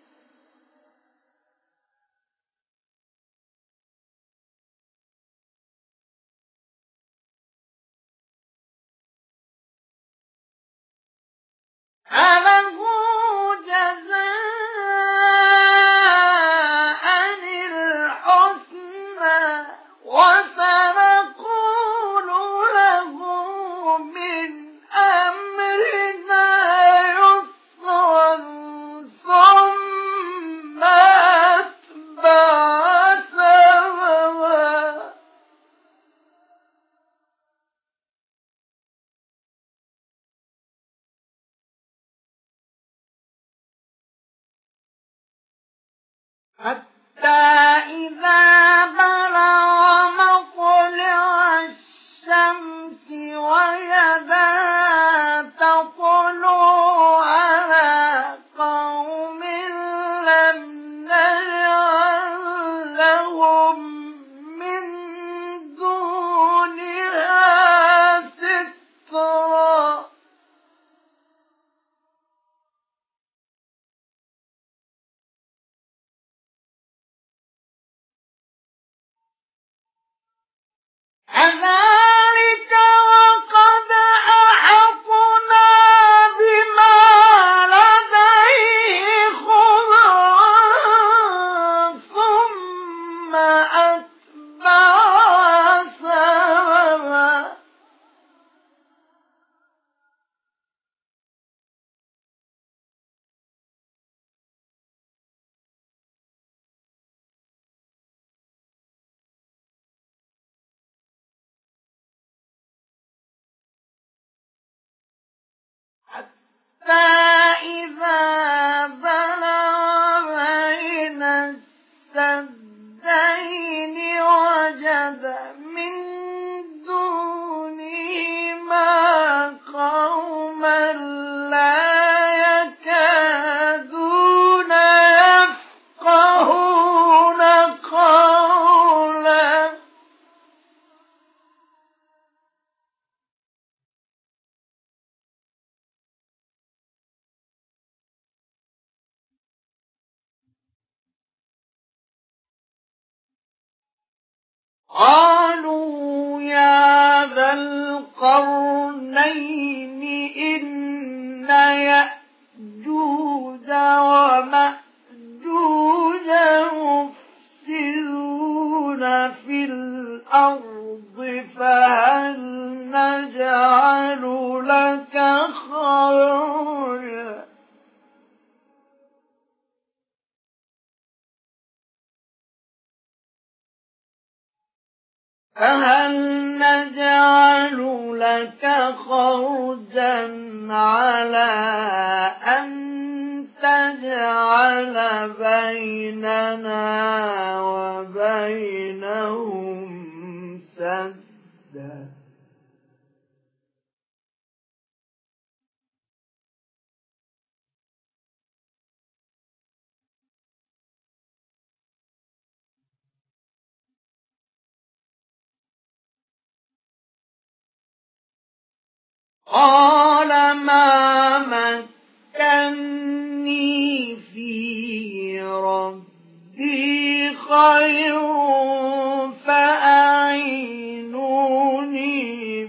فله جزاء الحسنى وسنقول له من أمرنا يسرا ثم أتبع سببا حتى إذا بلغ مطلع الشمس وجدها تطلع على قوم لم نجعل لهم من دونها سترا كذلك وقد أحطنا بما لديه خبرا ثم أتبع سببا حتى إذا بلغ بين السدين وجد من دونهما قوما لا يكادون يفقهون قولا قالوا يا ذا القرنين إن يأجوج ومأجوج مفسدون في الأرض فهل نجعل لك خرجا على أن تجعل بيننا وبينهم سدا قال ما مكني فيه ربي خير فأعينوني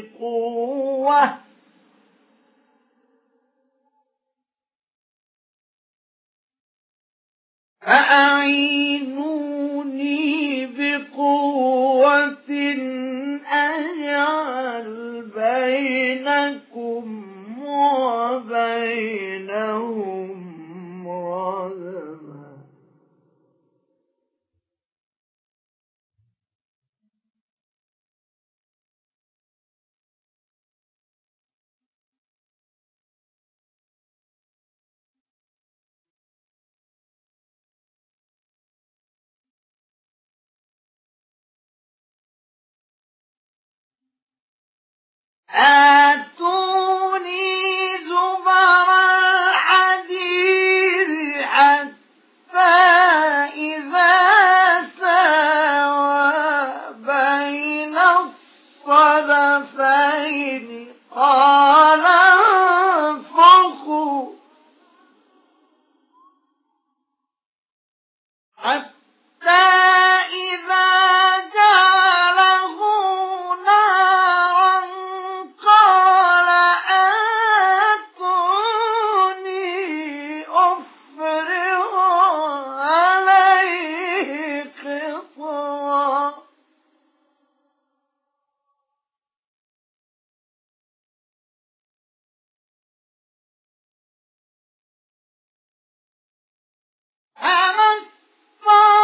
بقوة أجعل بينكم وبينهم ردما آتوني زبر الحديد حتى إذا ساوى بين الصدفين قال انفخوا حتى إذا جعله نارا قال آتوني أفرغ عليه قطرا فما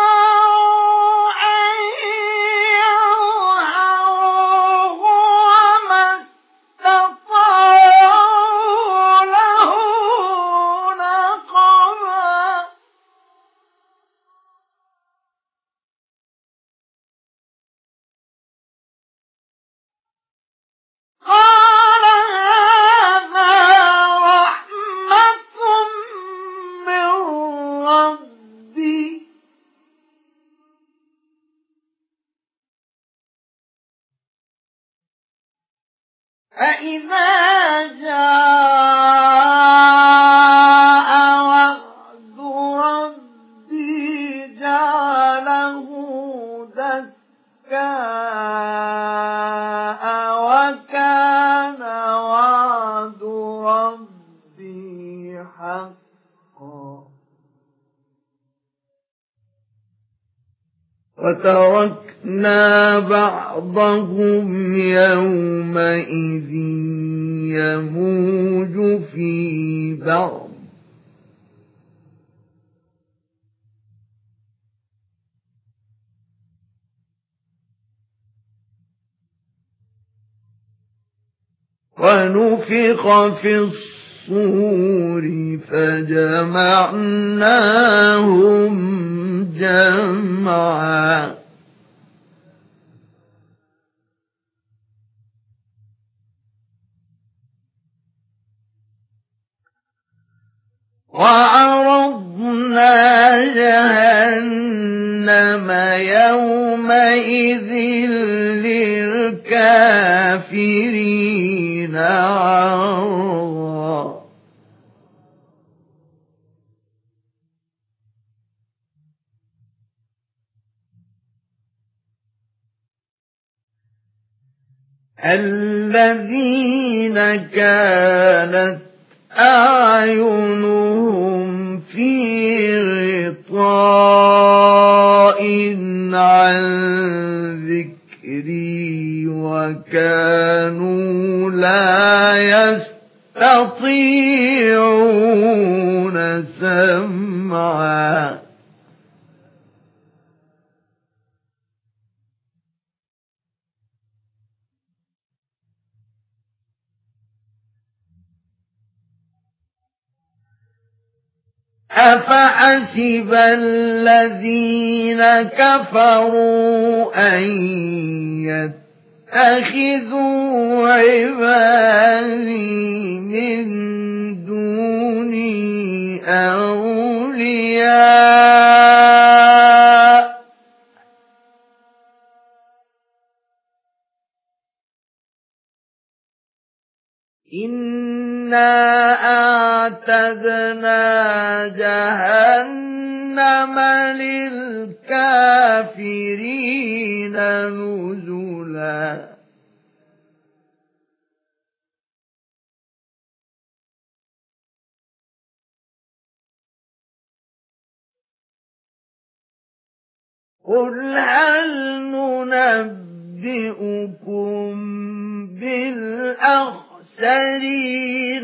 فإذا جاء وعد ربي جعله دكاء وكان وعد ربي حقا وتركنا بعضهم يومئذ يموج في بعض ونفخ في الصور فجمعناهم جمعا وعرضنا جهنم يومئذ للكافرين عرضا الذين كانت أعينهم في غطاء عن ذكري وكانوا لا يستطيعون سمعا أفحسب الذين كفروا أن يتخذوا عبادي من دوني أولياء إنا أعتدنا جهنم للكافرين نزلا قل هل ننبئكم بالأخسرين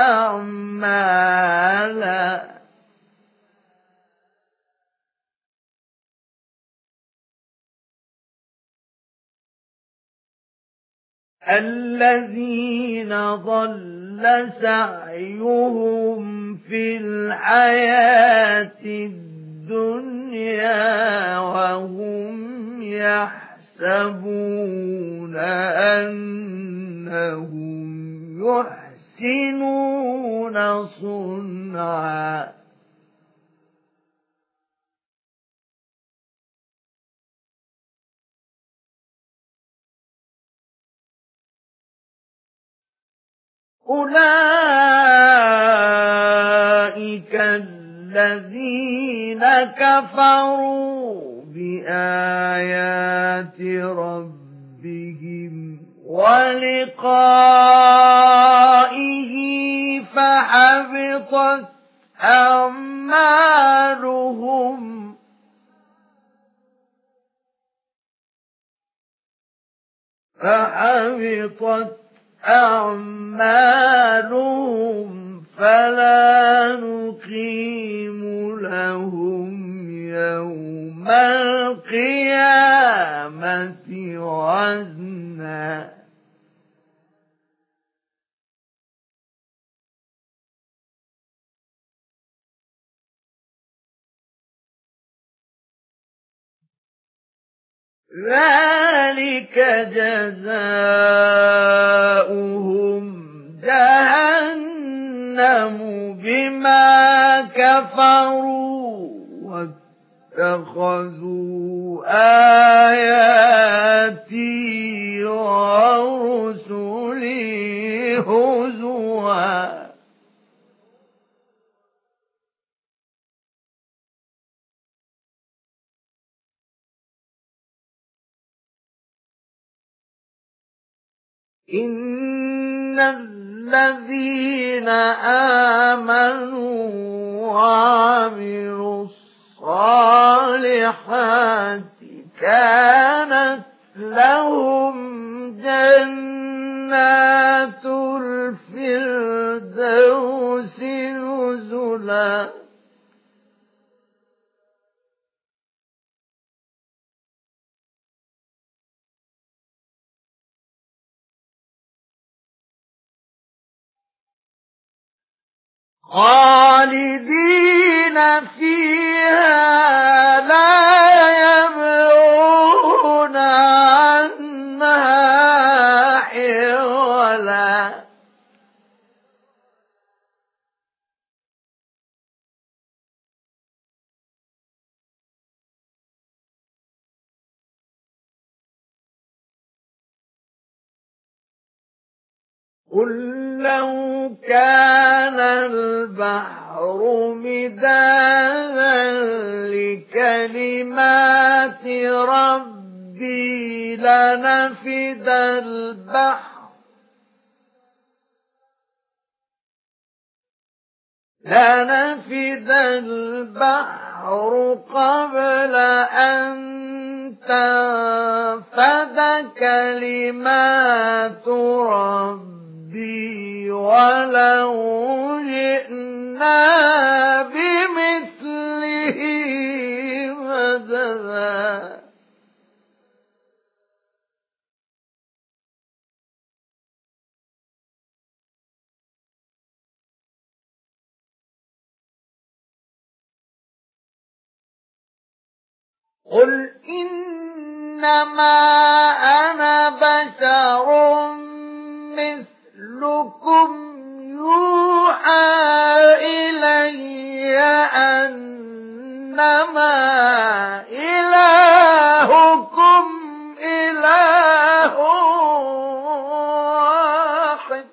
أعمالا الذين ضل سعيهم في الحياة الدنيا وهم يحسبون أنهم يحسنون صنعا أولئك الذين كفروا بآيات ربهم ولقائه فحبطت أعمالهم فلا نقيم لهم يوم القيامة وزنا ذلك جزاؤهم جهنم بما كفروا واتخذوا آياتي ورسلي هزوا إن الذين آمنوا وعملوا الصالحات كانت لهم جنات الفردوس نزلا خالدين فيها لا يبغون عنها حولا قل لو كان البحر مدادا لكلمات ربي لنفد البحر قبل أن تنفد كلمات ربي ولو جئنا بمثله مددا قل إنما أنا بشر مثلكم يوحى إلي أنما إلهكم إله واحد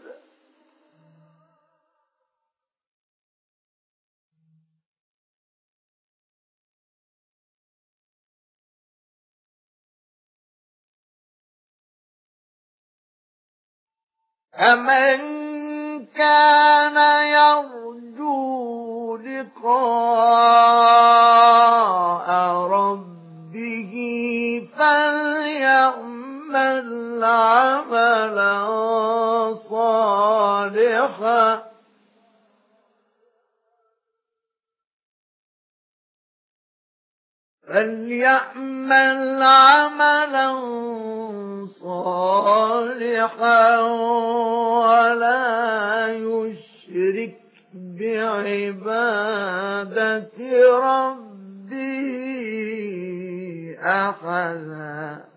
فمن كان يرجو لقاء ربه فليعمل عملا صالحا ولا يشرك بعبادة ربه أحدا